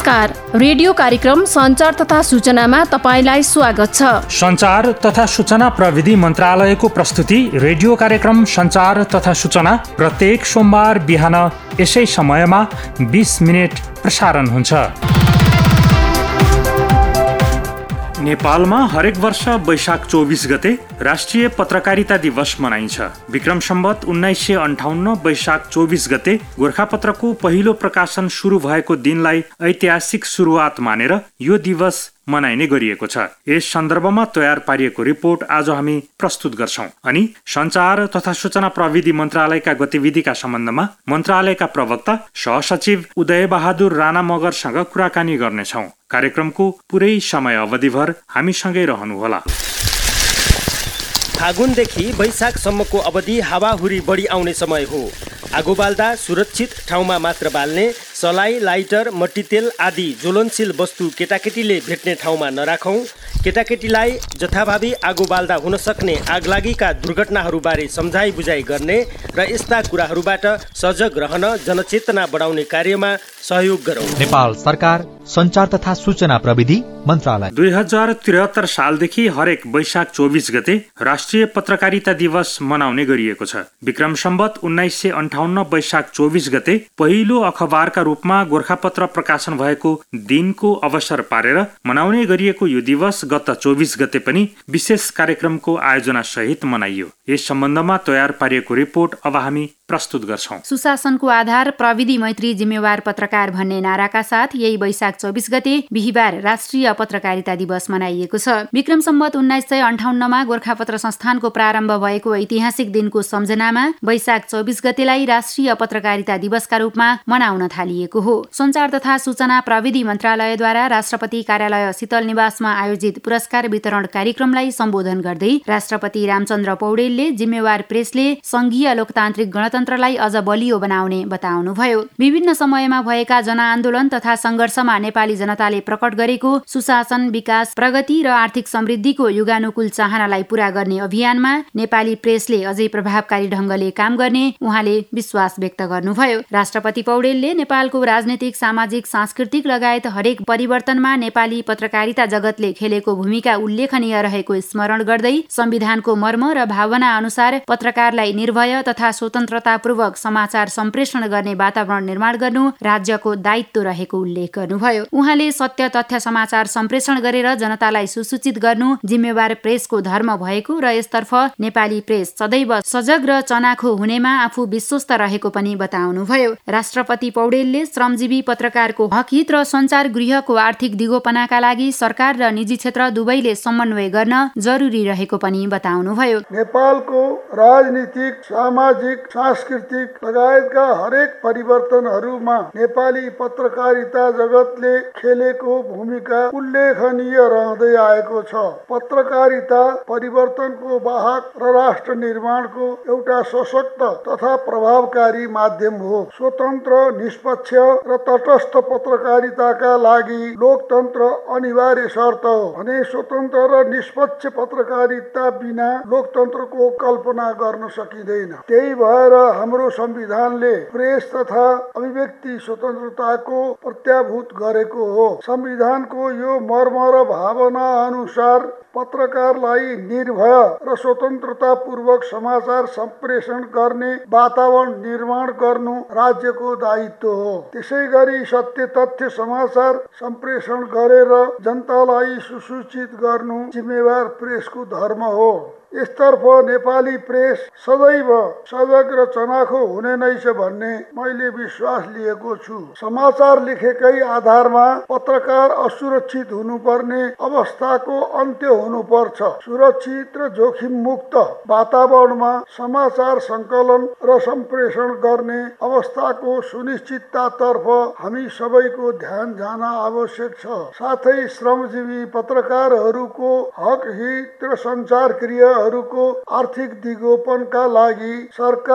नमस्कार। रेडियो कार्यक्रम सञ्चार तथा सूचनामा तपाईलाई स्वागत छ। सञ्चार तथा सूचना प्रविधि मन्त्रालयको प्रस्तुति रेडियो कार्यक्रम सञ्चार तथा सूचना प्रत्येक सोमबार बिहान यसै समयमा 20 मिनेट प्रसारण हुन्छ। नेपालमा हरेक वर्ष वैशाख 24 गते राष्ट्रिय पत्रकारिता दिवस मनाइन्छ। विक्रम सम्वत 1958 वैशाख 24 गते गोरखापत्रको पहिलो प्रकाशन सुरु भएको दिनलाई ऐतिहासिक सुरुवात मानेर यो दिवस मनाइने गरिएको छ। यस सन्दर्भमा तयार पारिएको रिपोर्ट आज हामी प्रस्तुत गर्छौं अनि सञ्चार तथा सूचना प्रविधि मन्त्रालयका गतिविधिका सम्बन्धमा मन्त्रालयका प्रवक्ता सहसचिव उदय बहादुर राणा मगरसँग कुराकानी गर्नेछौं। कार्यक्रमको पुरै समय अवधिभर हामीसँगै रहनुहोला। फागुनदेखि वैशाखसम्मको अवधि हावाहुरी बढी आउने समय हो। आगो बाल्दा सुरक्षित ठाउँमा मात्र बाल्ने, सलाई, लाइटर, मट्टीतेल आदि ज्वलनशील वस्तु केटाकेटीले भेट्ने ठाउँमा नराखौँ। केटाकेटीलाई जथाभावी आगो बाल्दा हुन सक्ने आगलागीका दुर्घटनाहरूबारे सम्झाइ बुझाइ गर्ने र यस्ता कुराहरूबाट सजग रहन जनचेतना बढाउने कार्यमा सहयोग गरौँ। नेपाल सरकार सञ्चार तथा सूचना प्रविधि मन्त्रालय। 2073 सालदेखि हरेक वैशाख 24 गते राष्ट्रिय पत्रकारिता दिवस मनाउने गरिएको छ। विक्रम सम्वत 1958 वैशाख 24 गते पहिलो अखबारका रूपमा गोरखापत्र प्रकाशन भएको दिनको अवसर पारेर मनाउने गरिएको यो दिवस गत 24 गते पनि विशेष कार्यक्रमको आयोजना सहित मनाइयो। यस सम्बन्धमा तयार पारिएको रिपोर्ट अब हामी प्रस्तुत गर्छौं। सुशासनको आधार प्रविधि मैत्री जिम्मेवार पत्रकार भन्ने नाराका साथ यही वैशाख 24 गते बिहीबार राष्ट्रिय पत्रकारिता दिवस मनाइएको छ। विक्रम सम्वत 1958 मा गोरखापत्र संस्थानको प्रारम्भ भएको ऐतिहासिक दिनको सम्झनामा वैशाख 24 गतेलाई राष्ट्रिय पत्रकारिता दिवसका रूपमा मनाउन थालिएको हो। सञ्चार तथा सूचना प्रविधि मन्त्रालयद्वारा राष्ट्रपति कार्यालय शीतल निवासमा आयोजित पुरस्कार वितरण कार्यक्रमलाई सम्बोधन गर्दै राष्ट्रपति रामचन्द्र पौडेलले जिम्मेवार प्रेसले संघीय लोकतान्त्रिक गणतन्त्रलाई अझ बलियो बनाउने बताउनुभयो। विभिन्न समयमा भएका जनआन्दोलन तथा संघर्षमा नेपाली जनताले प्रकट गरेको सुशासन, विकास, प्रगति र आर्थिक समृद्धिको युगानुकूल चाहनालाई पूरा गर्ने अभियानमा नेपाली प्रेसले अझै प्रभावकारी ढंगले काम गर्ने उहाँले विश्वास व्यक्त गर्नुभयो। राष्ट्रपति पौडेलले नेपालको राजनीतिक, सामाजिक, सांस्कृतिक लगायत हरेक परिवर्तनमा नेपाली पत्रकारिता जगतले खेलेको भूमिका उल्लेखनीय रहेको स्मरण गर्दै संविधानको मर्म र भावना अनुसार पत्रकारलाई निर्भय तथा स्वतन्त्रतापूर्वक समाचार सम्प्रेषण गर्ने वातावरण निर्माण गर्नु राज्यको दायित्व रहेको उल्लेख गर्नुभयो। उहाँले सत्य तथ्य समाचार सम्प्रेषण गरेर जनतालाई सुसूचित गर्नु जिम्मेवार प्रेसको धर्म भएको र यसतर्फ नेपाली प्रेस सदैव सजग र चनाखो हुनेमा आफू विश्वस्त रहेको पनि बताउनुभयो। राष्ट्रपति पौडेलले श्रमजीवी पत्रकारको हकहित र सञ्चार गृहको आर्थिक दिगोपनाका लागि सरकार र निजी क्षेत्र दुवैले समन्वय गर्न जरुरी रहेको पनि बताउनुभयो। नेपालको राजनीतिक, सामाजिक, सांस्कृतिक लगायतका हरेक परिवर्तनहरूमा नेपाली पत्रकारिता जगतले खेलेको भूमिका उल्लेखनीय रहँदै आएको छ। पत्रकारिता परिवर्तनको वाहक र राष्ट्र निर्माणको एउटा सशक्त तथा प्रभावकारी माध्यम हो। स्वतन्त्र, निष्पक्ष र तटस्थ पत्रकारिताका लागि लोकतन्त्र अनिवार्य शर्त हो भने स्वतन्त्र र निष्पक्ष पत्रकारिता बिना लोकतन्त्रको कल्पना गर्न सकिँदैन। त्यही भएर हाम्रो संविधानले प्रेस तथा अभिव्यक्ति स्वतन्त्रताको प्रत्याभूत गरेको हो। संविधानको यो मर्म र भावना अनुसार पत्रकारलाई निर्भय र स्वतन्त्रतापूर्वक समाचार सम्प्रेषण गर्ने वातावरण निर्माण गर्नु राज्यको दायित्व हो। त्यसैगरी सत्य तथ्य समाचार सम्प्रेषण गरेर जनतालाई सुसूचित गर्नु जिम्मेवार प्रेसको धर्म हो। यसतर्फ नेपाली प्रेस सदैव सजग र चनाखो हुने नै छ भन्ने मैले विश्वास लिएको छु। समाचार लेखेकै आधारमा पत्रकार असुरक्षित हुनुपर्ने अवस्थाको अन्त्य हुनुपर्छ। सुरक्षित र जोखिम मुक्त वातावरणमा समाचार सङ्कलन र सम्प्रेषण गर्ने अवस्थाको सुनिश्चिततातर्फ हामी सबैको ध्यान जान आवश्यक छ। साथै श्रमजीवी पत्रकारहरूको हक हित र सञ्चार क्रिया हरूको आर्थिक दिगोपनका लागि सरकार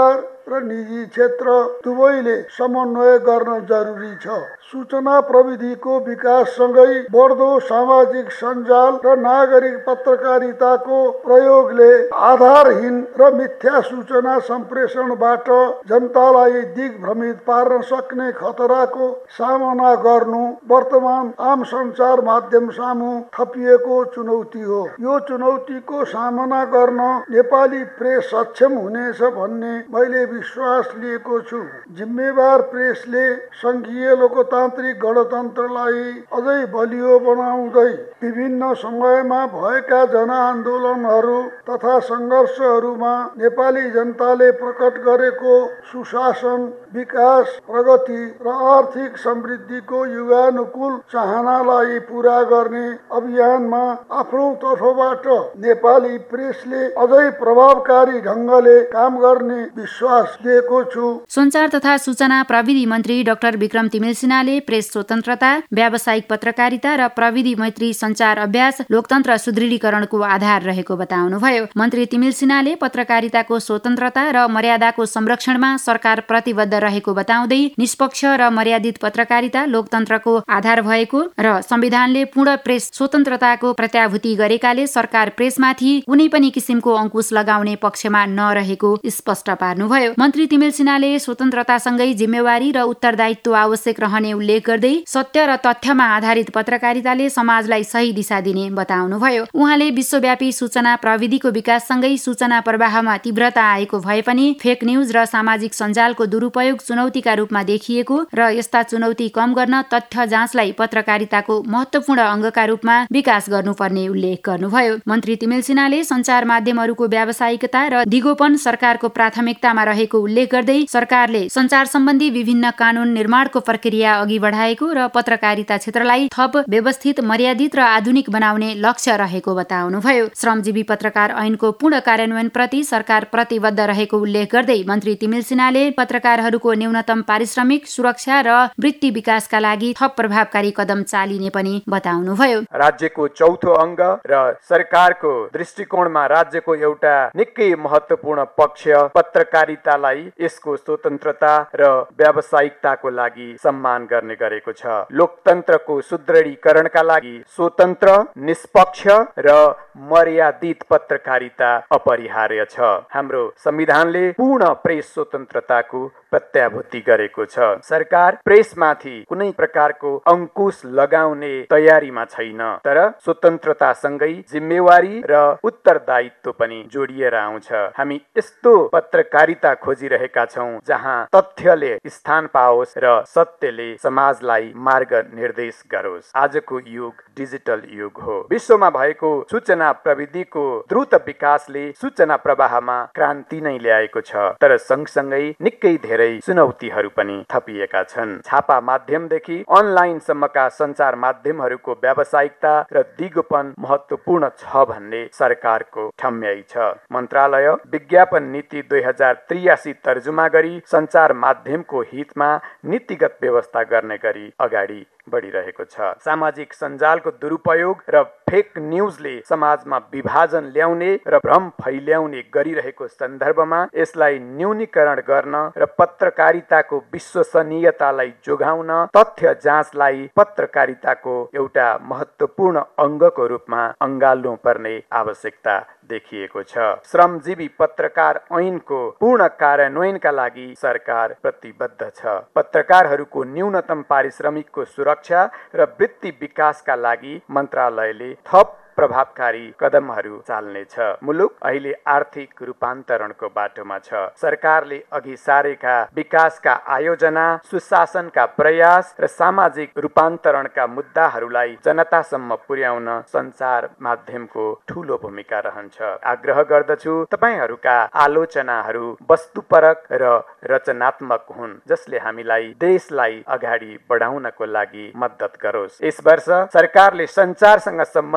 र निजी क्षेत्र दुवैले समन्वय गर्न जरुरी छ। सूचना प्रविधिको विकाससँगै बढ्दो सामाजिक सञ्जाल र नागरिक पत्रकारिताको प्रयोगले आधारहीन र मिथ्या सूचना सम्प्रेषणबाट जनतालाई दिग्भ्रमित पार्न सक्ने खतराको सामना गर्नु वर्तमान आम सञ्चार माध्यम सामु थपिएको चुनौती हो। यो चुनौतीको सामना गर्न नेपाली प्रेस सक्षम हुनेछ भन्ने मैले विश्वास लिएको छु। जिम्मेवार प्रेसले संघीय लोकतान्त्रिक गणतन्त्रलाई अझै बलियो बनाउँदै विभिन्न समयमा भएका जनआन्दोलनहरू तथा सङ्घर्षहरूमा नेपाली जनताले प्रकट गरेको सुशासन, विकास, प्रगति र आर्थिक समृद्धिको युगानुकूल चाहनालाई पूरा गर्ने अभियानमा आफ्नो तर्फबाट नेपाली प्रेसले अझै प्रभावकारी ढङ्गले काम गर्ने विश्वास लिएको छु। सञ्चार तथा सूचना प्रविधि मन्त्री डाक्टर विक्रम तिमिल सिन्हाले प्रेस स्वतन्त्रता, व्यावसायिक पत्रकारिता र प्रविधि मैत्री सञ्चार अभ्यास लोकतन्त्र सुदृढीकरणको आधार रहेको बताउनुभयो। मन्त्री तिमिल सिन्हाले पत्रकारिताको स्वतन्त्रता र मर्यादाको संरक्षणमा सरकार प्रतिबद्ध रहेको बताउँदै निष्पक्ष र मर्यादित पत्रकारिता लोकतन्त्रको आधार भएको र संविधानले पूर्ण प्रेस स्वतन्त्रताको प्रत्याभूति गरेकाले सरकार प्रेसमाथि कुनै पनि किसिमको अंकुश लगाउने पक्षमा नरहेको स्पष्ट पार्नुभयो। मन्त्री तिमिल सिन्हाले स्वतन्त्रतासँगै जिम्मेवारी र उत्तरदायित्व आवश्यक रहने उल्लेख गर्दै सत्य र तथ्यमा आधारित पत्रकारिताले समाजलाई सही दिशा दिने बताउनुभयो। उहाँले विश्वव्यापी सूचना प्रविधिको विकाससँगै सूचना प्रवाहमा तीव्रता आएको भए पनि फेक न्यूज र सामाजिक सञ्जालको दुरुपयोग चुनौतीका रूपमा देखिएको र यस्ता चुनौती कम गर्न तथ्य जाँचलाई पत्रकारिताको महत्त्वपूर्ण अङ्गका रूपमा विकास गर्नुपर्ने उल्लेख गर्नुभयो। मन्त्री तिमिल सिन्हाले सञ्चार माध्यमहरूको व्यावसायिकता र दिगोपन सरकारको प्राथमिकतामा रहेको उल्लेख गर्दै सरकारले सञ्चार सम्बन्धी विभिन्न कानून निर्माणको प्रक्रिया अघि बढाएको र पत्रकारिता क्षेत्रलाई थप व्यवस्थित, मर्यादित र आधुनिक बनाउने लक्ष्य रहेको बताउनुभयो। श्रमजीवी पत्रकार ऐनको पूर्ण कार्यान्वयनप्रति सरकार प्रतिबद्ध रहेको उल्लेख गर्दै मन्त्री तिमिल सिन्हाले पत्रकारहरूको न्यूनतम पारिश्रमिक, सुरक्षा र वृत्ति विकासका लागि थप प्रभावकारी कदम चालिने पनि बताउनुभयो। राज्यको चौथो अङ्ग र सरकारको दृष्टिकोणमा राज्यको एउटा निकै महत्त्वपूर्ण पक्ष पत्रकारितालाई यसको स्वतन्त्रता र व्यावसायिकताको लागि सम्मान गर्ने गरेको छ। लोकतन्त्रको सुदृढीकरणका लागि स्वतन्त्र, निष्पक्ष र मर्यादित पत्रकारिता अपरिहार्य छ। हाम्रो संविधानले पूर्ण प्रेस स्वतन्त्रताको प्रत्याभूति गरेको छ। सरकार प्रेसमाथि कुनै प्रकारको अंकुश लगाउने तयारीमा छैन, तर स्वतन्त्रतासँगै जिम्मेवारी र उत्तरदायित्व पनि जोडिएर आउँछ। हामी यस्तो पत्रकारिता खोजिरहेका छौं जहाँ तथ्यले स्थान पाओस् र सत्यले समाजलाई मार्ग निर्देश गरोस्। आजको युग डिजिटल युग हो। विश्वमा भएको सूचना प्रविधिको द्रुत विकासले सूचना प्रवाहमा क्रान्ति नै ल्याएको छ, तर सँगसँगै निकै धेरै चुनौतीहरू पनि थपिएका छन्। छापा माध्यमदेखि अनलाइनसम्मका सञ्चार माध्यमहरूको व्यावसायिकता र दिगोपन महत्त्वपूर्ण छ भन्ने सरकारको ठम्याइ छ। मन्त्रालय विज्ञापन नीति 2083 तर्जुमा गरी सञ्चार माध्यमको हितमा नीतिगत व्यवस्था गर्ने गरी अगाडि बढिरहेको छ। सामाजिक सञ्जालको दुरुपयोग र फेक न्यूजले समाजमा विभाजन ल्याउने र भ्रम फैल्याउने गरिरहेको सन्दर्भमा यसलाई न्यूनीकरण गर्न र पत्रकारिताको विश्वसनीयतालाई जोगाउन तथ्य जाँचलाई पत्रकारिताको एउटा महत्त्वपूर्ण अङ्गको रूपमा अँगाल्नु पर्ने आवश्यकता देखिएको छ। श्रमजीवी पत्रकार ऐनको पूर्ण कार्यान्वयनका लागि सरकार प्रतिबद्ध छ। पत्रकारहरूको न्यूनतम पारिश्रमिकको सुरक्षा र वृत्ति विकासका लागि मन्त्रालयले थप प्रभावकारी कदमहरू चाल्नेछ। मुलुक अहिले आर्थिक रूपान्तरणको बाटोमा छ। सरकारले अघि सारेका विकासका आयोजना, सुशासनका प्रयास र सामाजिक रूपान्तरणका मुद्दाहरूलाई जनतासम्म पुर्याउन सञ्चार माध्यमको ठूलो भूमिका रहन्छ। आग्रह गर्दछु तपाईहरूका आलोचनाहरू वस्तुपरक र रचनात्मक हुन्, जसले हामीलाई देशलाई अगाडि बढाउनको लागि मद्दत गरोस्। यस वर्ष सरकारले सञ्चारसँग सम्बन्धित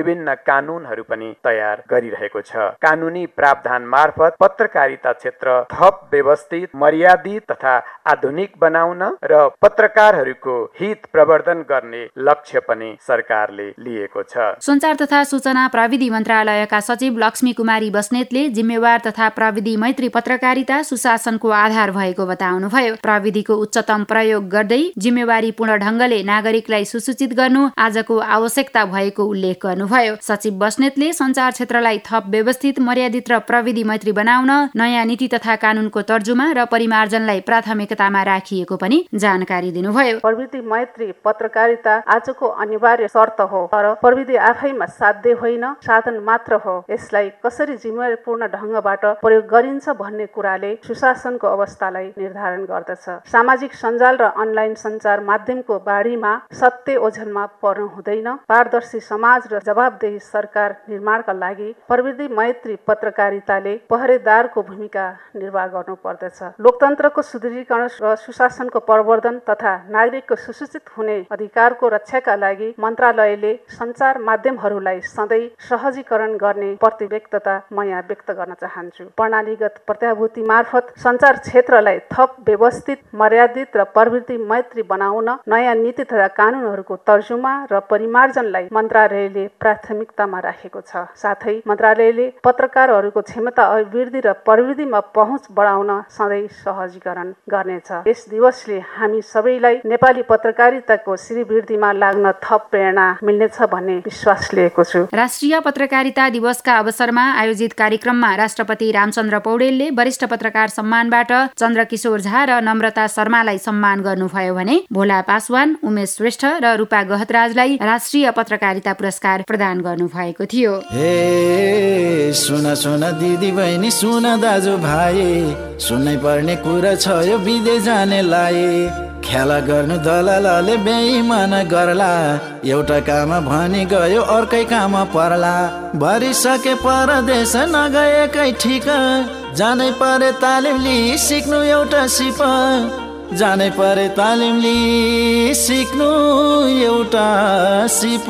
विभिन्न कानूनहरू पनि तयार गरिरहेको छ। कानूनी प्रावधान मार्फत पत्रकारिता क्षेत्र थप व्यवस्थित, मर्यादित तथा आधुनिक बनाउन र पत्रकारहरूको हित प्रवर्धन गर्ने लक्ष्य पनि सरकारले लिएको छ। सञ्चार तथा सूचना प्रविधि मन्त्रालयका सचिव लक्ष्मी कुमारी बस्नेतले जिम्मेवार तथा प्रविधि मैत्री पत्रकारिता सुशासनको आधार भएको बताउनुभयो। प्रविधिको उच्चतम प्रयोग गर्दै जिम्मेवारीपूर्ण ढङ्गले नागरिकलाई सुसूचित गर्नु आजको आवश्यकता भएको उल्लेख गर्नुभयो। सचिव बस्नेतले सञ्चार क्षेत्रलाई थप व्यवस्थित, मर्यादित र प्रविधि मैत्री बनाउन नयाँ नीति तथा कानूनको तर्जुमा र परिमार्जनलाई प्राथमिकतामा राखिएको पनि जानकारी दिनुभयो। प्रविधि मैत्री पत्रकारिता आजको अनिवार्य शर्त हो, तर प्रविधि आफैमा साध्य होइन, साधन मात्र हो। यसलाई कसरी जिम्मेवारीपूर्ण ढङ्गबाट प्रयोग गरिन्छ भन्ने कुराले सुशासनको अवस्थालाई निर्धारण गर्दछ। सामाजिक सञ्जाल र अनलाइन सञ्चार माध्यमको बाढीमा सत्य ओझेलमा पर्नु हुँदैन। पारदर्शी समाज र जवाबदेही सरकार निर्माणका लागि प्रविधि मैत्री पत्रकारिताले पहरेदारको भूमिका निर्वाह गर्नु पर्दछ। लोकतन्त्रको सुदृढीकरण र सुशासनको प्रवर्धन तथा नागरिकको सुसूचित हुने अधिकारको रक्षाका लागि मन्त्रालयले सञ्चार माध्यमहरूलाई सधैँ सहजीकरण गर्ने प्रतिबद्धता म यहाँ व्यक्त गर्न चाहन्छु। प्रणालीगत प्रत्याभूति मार्फत सञ्चार क्षेत्रलाई थप व्यवस्थित, मर्यादित र प्रविधि मैत्री बनाउन नयाँ नीति तथा कानूनहरूको तर्जुमा र परिमार्जनलाई मन्त्रालयले प्राथमिकतामा राखेको छ। साथै मन्त्रालयले पत्रकारहरूको क्षमता अभिवृद्धि र प्रविधिमा पहुँच बढाउन सधैँ सहजीकरण गर्नेछ। यस दिवसले हामी सबैलाई नेपाली पत्रकारिताको श्रीवृद्धिमा लाग्न थप प्रेरणा मिल्नेछ भन्ने विश्वास लिएको छु। राष्ट्रिय पत्रकारिता दिवसका अवसरमा आयोजित कार्यक्रममा राष्ट्रपति रामचन्द्र पौडेलले वरिष्ठ पत्रकार सम्मानबाट चन्द्रकिशोर झा र नम्रता शर्मालाई सम्मान गर्नुभयो भने भोला पासवान, उमेश श्रेष्ठ र रूपा गहतराजलाई राष्ट्रिय पत्रकारिता पुरस्कार प्रदान गर्नुभएको थियो। सुन सुन दिदी बहिनी, सुन दाजु भाइ, सुन्नै पर्ने कुरा छ यो विदेश जानेलाई। खेला गर्नु दलालले बेइमान गर्ला, एउटा काम भनी गयो अर्कै काम पर्ला। भरिसके परदेश नगएकै ठिक, जानै परे तालिम लिई सिक्नु एउटा सिप। जानै परे तालिम लिई सिक्नु एउटा सिप।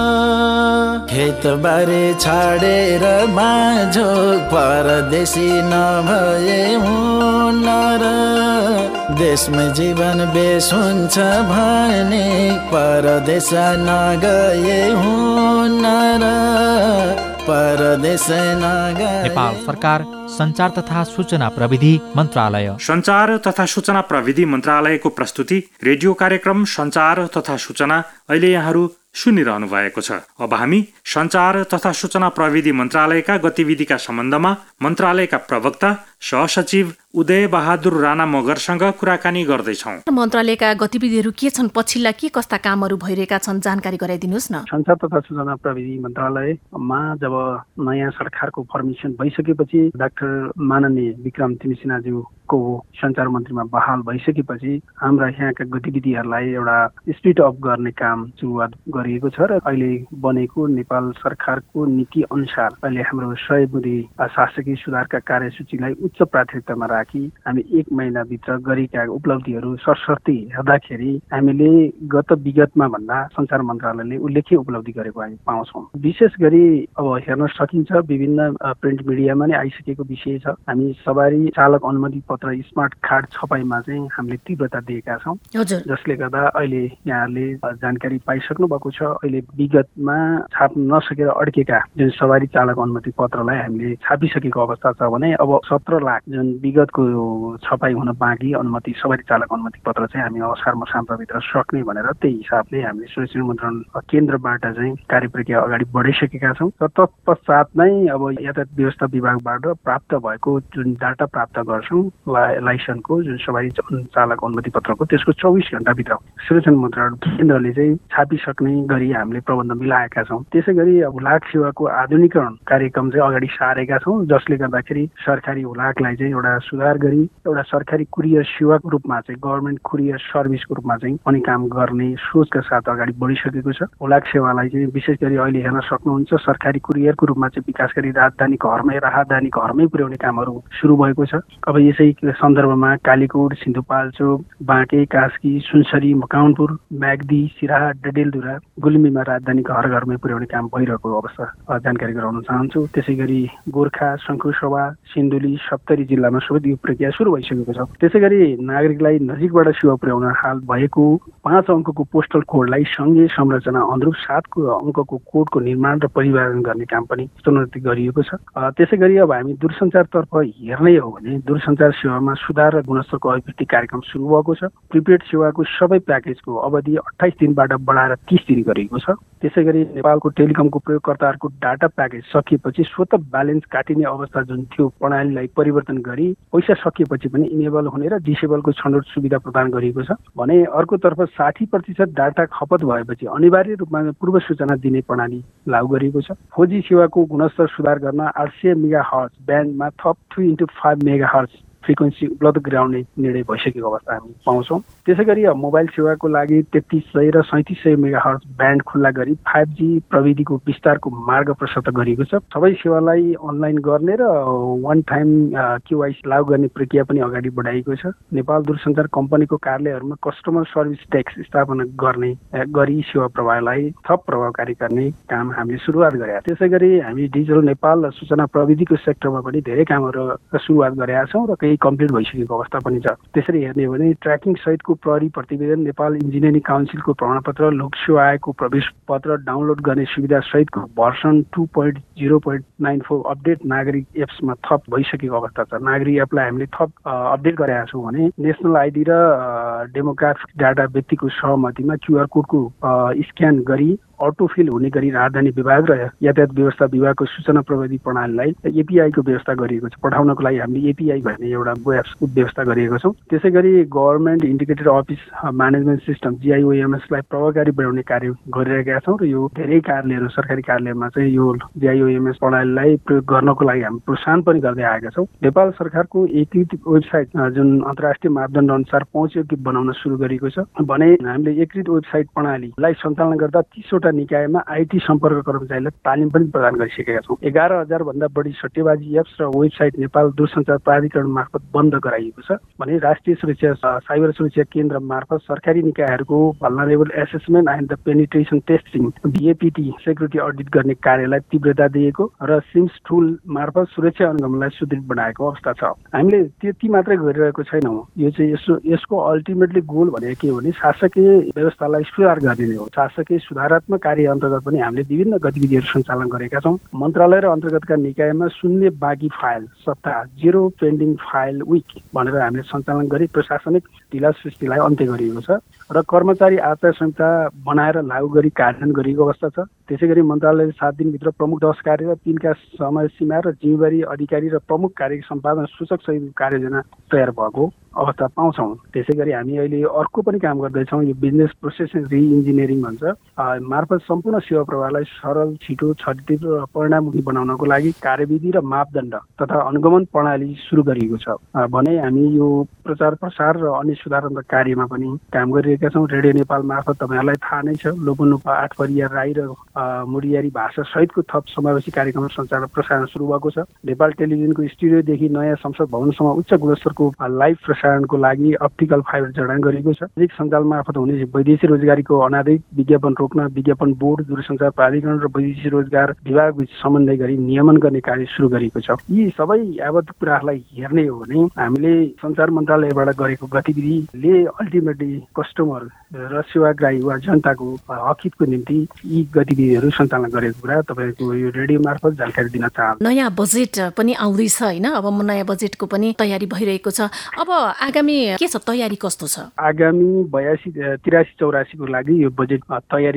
खेतबारी छाडेर माझो परदेशी नभए हुन्न र, देशमै जीवन बेस हुन्छ भने परदेश नगए हुन्न र, परदेश नगए। नेपाल सरकार सञ्चार तथा सूचना प्रविधि मन्त्रालय। सञ्चार तथा सूचना प्रविधि मन्त्रालयको प्रस्तुति रेडियो कार्यक्रम सञ्चार तथा सूचना अहिले यहाँहरू सुनिरहनु भएको छ। अब हामी सञ्चार तथा सूचना प्रविधि मन्त्रालयका गतिविधिका सम्बन्धमा मन्त्रालयका प्रवक्ता सहसचिव उदय बहादुर राणा मगरसँग कुराकानी गर्दैछौँ। मन्त्रालयका गतिविधिहरू के छन्, पछिल्ला के कस्ता कामहरू भइरहेका छन्, जानकारी गराइदिनुहोस् न। सञ्चार तथा सूचना प्रविधि मन्त्रालयमा जब नयाँ सरकारको फर्मेसन भइसकेपछि, डाक्टर माननीय विक्रम तिमसिनाज्यूको सञ्चार मन्त्रीमा बहाल भइसकेपछि हाम्रा यहाँका गतिविधिहरूलाई एउटा स्पिड अप गर्ने काम सुरुवात गरिएको छ र अहिले बनेको नेपाल सरकारको नीति अनुसार अहिले हाम्रो 100 बुँदे शासकीय सुधारका कार्यसूचीलाई उच्च प्राथमिकतामा राखी हामी 1 महिनाभित्र गरेका उपलब्धिहरू सरसर्ती हेर्दाखेरि हामीले विगतमा भन्दा सञ्चार मन्त्रालयले उल्लेख्य उपलब्धि गरेको हामी पाउँछौँ। विशेष गरी अब हेर्न सकिन्छ, विभिन्न प्रिन्ट मिडियामा नै आइसकेको विषय छ। हामी सवारी चालक अनुमति पत्र स्मार्ट कार्ड छपाईमा चाहिँ हामीले तीव्रता दिएका छौँ, जसले गर्दा अहिले यहाँले जानकारी पाइसक्नु भएको छ। अहिले विगतमा छाप्न नसकेर अड्केका जुन सवारी चालक अनुमति पत्रलाई हामीले छापिसकेको अवस्था छ भने अब 17 लाख जुन विगतको छपाई हुन बाँकी अनुमति सवारी चालक अनुमति पत्र चाहिँ हामी असार मसान्तभित्र सक्ने भनेर त्यही हिसाबले हामीले सूचना मन्त्रण केन्द्रबाट चाहिँ कार्यप्रक्रिया अगाडि बढाइसकेका छौँ। र तत्पश्चात नै अब यातायात व्यवस्था विभागबाट प्राप्त भएको जुन डाटा प्राप्त गर्छौँ लाइसेन्सको जुन सवारी चालक अनुमति पत्रको, त्यसको 24 घण्टाभित्र सूचना मन्त्रण केन्द्रले चाहिँ छापिसक्ने गरी हामीले प्रबन्ध मिलाएका छौँ। त्यसै गरी अब हुलाक सेवाको आधुनिकीकरण कार्यक्रम चाहिँ अगाडि सारेका छौँ, जसले गर्दाखेरि सरकारी हुलाक विभागलाई चाहिँ एउटा सुधार गरी एउटा सरकारी कुरियर सेवाको रूपमा चाहिँ गभर्मेन्ट कुरियर सर्भिसको रूपमा चाहिँ पनि काम गर्ने सोचका साथ अगाडि बढिसकेको छ। हुलाक सेवालाई चाहिँ विशेष गरी अहिले हेर्न सक्नुहुन्छ सरकारी कुरियरको रूपमा चाहिँ विकास गरी राजधानी घरमै पुर्याउने कामहरू सुरु भएको छ। अब यसै सन्दर्भमा कालीकोट, सिन्धुपाल्चोक, बाँके, कास्की, सुनसरी, मकवानपुर, म्याग्दी, सिराहा, डडेलधुरा, गुल्मीमा राजधानी घरमै पुर्याउने काम भइरहेको अवस्था जानकारी गराउन चाहन्छु। त्यसै गरी गोर्खा, शङ्खुसभा, सिन्धुली, सप्तरी जिल्लामा सबै यो प्रक्रिया सुरु भइसकेको छ। त्यसै गरी नागरिकलाई नजिकबाट सेवा पुर्याउन हाल भएको 5 अङ्कको पोस्टल कोडलाई सङ्घीय संरचना अनुरूप 7 अङ्कको कोडको निर्माण र परिवर्तन गर्ने काम पनि स्तरोन्नति गरिएको छ। त्यसै गरी अब हामी दूरसञ्चारतर्फ हेर्नै हो भने दूरसञ्चार सेवामा सुधार र गुणस्तरको अभिवृद्धि कार्यक्रम सुरु भएको छ। प्रिपेड सेवाको सबै प्याकेजको अवधि 28 दिनबाट बढाएर 30 दिन गरिएको छ। त्यसै गरी नेपालको टेलिकमको प्रयोगकर्ताहरूको डाटा प्याकेज सकिएपछि स्वतः ब्यालेन्स काटिने अवस्था जुन थियो प्रणालीलाई परिवर्तन गरी पैसा सकिएपछि पनि इनेबल हुने र डिसेबलको छनौट सुविधा प्रदान गरिएको छ भने अर्कोतर्फ 60% डाटा खपत भएपछि अनिवार्य रूपमा पूर्व सूचना दिने प्रणाली लागू गरिएको छ। 4G सेवाको गुणस्तर सुधार गर्न 800 मेगाहर्ज ब्यान्डमा थप 2x5 मेगाहर्ज फ्रिक्वेन्सी उपलब्ध गराउने निर्णय भइसकेको अवस्था हामी पाउँछौँ। त्यसै गरी मोबाइल सेवाको लागि 3300 र 3700 मेगाहर्ज ब्यान्ड खुल्ला गरी 5G प्रविधिको विस्तारको मार्ग प्रशस्त गरिएको छ। सबै सेवालाई अनलाइन गर्ने र वान टाइम KYC लागू गर्ने प्रक्रिया पनि अगाडि बढाइएको छ। नेपाल दूरसञ्चार कम्पनीको कार्यालयहरूमा कस्टमर सर्भिस डेस्क स्थापना गर्ने गरी सेवा प्रवाहलाई थप प्रभावकारी गर्ने काम हामीले सुरुवात गरेका। त्यसै गरी हामी डिजिटल नेपाल र सूचना प्रविधिको सेक्टरमा पनि धेरै कामहरू सुरुवात गरेका छौँ र कम्प्लिट भइसकेको अवस्था पनि छ। त्यसरी हेर्ने हो भने ट्र्याकिङ सहितको प्रहरी प्रतिवेदन, नेपाल इन्जिनियरिङ काउन्सिलको प्रमाणपत्र, लोकसेवा आयोगको प्रवेश पत्र डाउनलोड गर्ने सुविधा सहितको भर्सन 2.0.94 अपडेट नागरिक एप्समा थप भइसकेको अवस्था छ। नागरिक एपलाई हामीले थप अपडेट गरेका छौँ भने नेसनल आइडी र डेमोग्राफिक डाटा व्यक्तिको सहमतिमा QR कोडको स्क्यान गरी अटोफिल हुने गरी राजधानी विभाग र यातायात व्यवस्था विभागको सूचना प्रविधि प्रणालीलाई API को व्यवस्था गरिएको छ। पठाउनको लागि हामीले API भन्ने एउटा वेब व्यवस्था गरिएको छौँ। त्यसै गरी government integrated office management system GIOMS लाई प्रभावकारी बनाउने कार्य गरिरहेका छौँ र यो धेरै कार्यालयहरू सरकारी कार्यालयमा चाहिँ यो GIOMS प्रणालीलाई प्रयोग गर्नको लागि हामी प्रोत्साहन पनि गर्दै आएका छौँ। नेपाल सरकारको एकीकृत वेबसाइट जुन अन्तर्राष्ट्रिय मापदण्ड अनुसार पहुँचयोग्य बनाउन सुरु गरेको छ भने हामीले एकीकृत वेबसाइट प्रणालीलाई सञ्चालन गर्दा 30 निकायमा IT सम्पर्क कर्मचारीलाई तालिम पनि प्रदान गरिसकेका छौँ। 11,000 भन्दा बढी सट्टेबाजी एप्स र वेबसाइट नेपाल दूरसञ्चार प्राधिकरण मार्फत बन्द गराइएको छ भने राष्ट्रिय सुरक्षा साइबर सुरक्षा केन्द्र मार्फत सरकारी निकायहरूको vulnerable assessment and the penetration testing BAPT security audit गर्ने कार्यलाई तीव्रता दिएको र सिम्स टुल मार्फत सुरक्षा अनुगमनलाई सुदृढ बनाएको अवस्था छ। हामीले त्यति मात्रै गरिरहेको छैनौँ। यो चाहिँ यसको अल्टिमेटली गोल भनेको के हो भने शासकीय व्यवस्थालाई सुधार गर्ने हो। शासकीय सुधारात्मक कार्य अन्तर्गत पनि हामीले विभिन्न गतिविधिहरू सञ्चालन गरेका छौँ। मन्त्रालय र अन्तर्गतका निकायमा शून्य बाँकी फाइल सप्ताह 0 पेन्डिङ फाइल विक भनेर हामीले सञ्चालन गरी प्रशासनिक ढिला सृष्टिलाई अन्त्य गरिएको छ र कर्मचारी आचार संहिता बनाएर लागू गरी कार्यान्वयन गरिएको अवस्था छ। त्यसै गरी मन्त्रालयले 7 दिनभित्र प्रमुख 10 कार्य र 3 समय सीमा र जिम्मेवारी अधिकारी र प्रमुख कार्य सम्पादन सूचक सहित कार्ययोजना तयार भएको अवस्था पाउँछौँ। त्यसै गरी हामी अहिले अर्को पनि काम गर्दैछौँ। यो बिजनेस प्रोसेस रिइन्जिनियरिङ भन्छ मार्फत सम्पूर्ण सेवा प्रवाहलाई सरल, छिटो, छरितो र परिणाममुखी बनाउनको लागि कार्यविधि र मापदण्ड तथा अनुगमन प्रणाली सुरु गरिएको छ भने हामी यो प्रचार प्रसार र अन्य सुधारात्मक कार्यमा पनि काम गरिरहेका छौँ। रेडियो नेपाल मार्फत तपाईँहरूलाई थाहा नै छ लोपोन्मुख आठपरिया राई र मुडियारी भाषा सहितको थप समावेशी कार्यक्रम सञ्चालन प्रसारण सुरु भएको छ। नेपाल टेलिभिजनको स्टुडियोदेखि नयाँ संसद भवनसम्म उच्च गुणस्तरको लाइभ प्रसारणको लागि अप्टिकल फाइबर जडान गरिएको छ। सामाजिक सञ्जाल मार्फत हुने वैदेशिक रोजगारीको अनाधिकृत विज्ञापन रोक्न विज्ञापन बोर्ड, दूरसञ्चार प्राधिकरण र वैदेशिक रोजगार विभागबीच समन्वय गरी नियमन गर्ने कार्य सुरु गरेको छ। यी सबै यावत कुराहरूलाई हेर्ने हो भने हामीले सञ्चार मन्त्रालयबाट गरेको गतिविधिले अल्टिमेटली कस्टमर र सेवाग्राही वा जनताको हकितको निम्ति यी गतिविधिहरू सञ्चालन गरेको कुरा तपाईँको यो रेडियो मार्फत जानकारी दिन चाहन्छु। नयाँ बजेट पनि आउँदैछ होइन? अब नयाँ बजेटको पनि तयारी भइरहेको छ। अब आगामी के छ, तयारी कस्तो छ? आगामी 82, 83, 84 को लागि यो बजेट तयारीको अवधि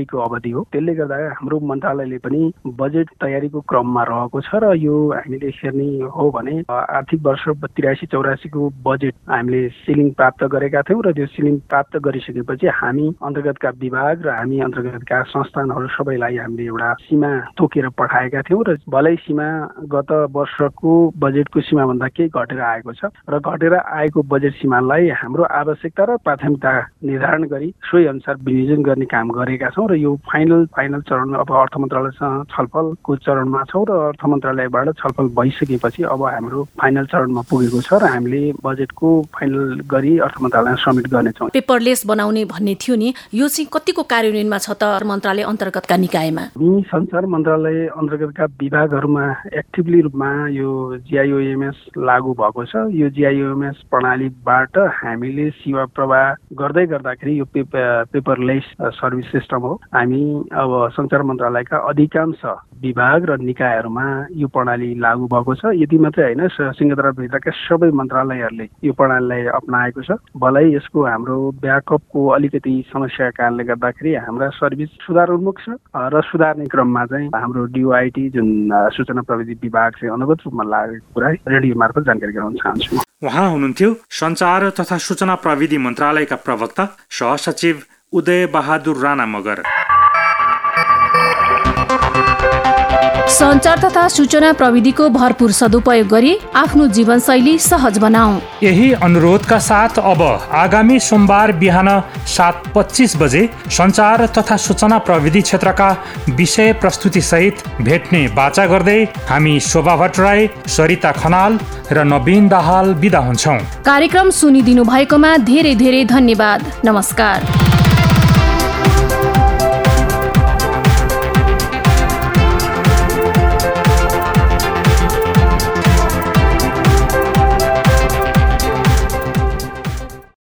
अवधि हो। त्यसले गर्दा हाम्रो मन्त्रालयले पनि बजेट तयारीको क्रममा रहेको छ र यो हामीले हेर्ने हो भने आर्थिक वर्ष 83-84 को बजेट हामीले सिलिङ प्राप्त गरेका थियौँ र त्यो सिलिङ प्राप्त गरिसकेपछि हामी अन्तर्गतका विभाग र हामी अन्तर्गतका संस्थानहरू सबैलाई हामीले एउटा सीमा तोकेर पठाएका थियौँ र भलै सीमा गत वर्षको बजेटको सीमाभन्दा केही घटेर आएको छ र घटेर आएको बजेट सीमालाई हाम्रो आवश्यकता र प्राथमिकता निर्धारण गरी सोही अनुसार विनियोजन गर्ने काम गरेका छौँ र यो फाइनल चरण अब अर्थ मन्त्रालयसँग छलफलको चरणमा छौँ र अर्थ मन्त्रालयबाट छलफल भइसकेपछि अब हाम्रो फाइनल चरणमा पुगेको छ र हामीले बजेटको फाइनल गरी अर्थ मन्त्रालयमा सब्मिट गर्नेछौँ। पेपरलेस बनाउने भन्ने थियो नि, यो चाहिँ कतिको कार्यान्वयनमा छ त मन्त्रालय अन्तर्गतका निकायमा? सञ्चार मन्त्रालय अन्तर्गतका विभागहरूमा एक्टिभली रूपमा यो GIOMS लागू भएको छ। यो GIOMS प्रणालीबाट हामीले सेवा प्रवाह गर्दै गर्दाखेरि यो पेपरलेस सर्भिस सिस्टम हो। हामी अब सञ्चार मन्त्रालयका अधिकांश विभाग र निकायहरूमा यो प्रणाली लागू भएको छ। यति मात्रै होइन, सिंहदरबारभित्रका सबै मन्त्रालयहरूले यो प्रणालीलाई अपनाएको छ। भलै यसको हाम्रो ब्याकअपको अलिकति समस्याका कारणले गर्दाखेरि हाम्रा सर्भिस सुधार उन्मुख छ र सुधार्ने क्रममा चाहिँ हाम्रो DOIT जुन सूचना प्रविधि विभाग चाहिँ अनवरत रूपमा लागेको कुरा रेडियो मार्फत जानकारी गराउन चाहन्छु। उहाँ हुनुहुन्थ्यो सञ्चार तथा सूचना प्रविधि मन्त्रालयका प्रवक्ता सहसचिव उदय बहादुर राणा मगर। सञ्चार तथा सूचना प्रविधिको भरपूर सदुपयोग गरी आफ्नो जीवनशैली सहज बनाऊ। यही अनुरोधका साथ अब आगामी सोमबार बिहान 7:25 बजे सञ्चार तथा सूचना प्रविधि क्षेत्रका विषय प्रस्तुति सहित भेट्ने बाचा गर्दै हामी शोभा भट्टराई, सरिता खनाल र नवीन दाहाल बिदा हुन्छौँ। कार्यक्रम सुनिदिनु भएकोमा धेरै धेरै धन्यवाद। नमस्कार।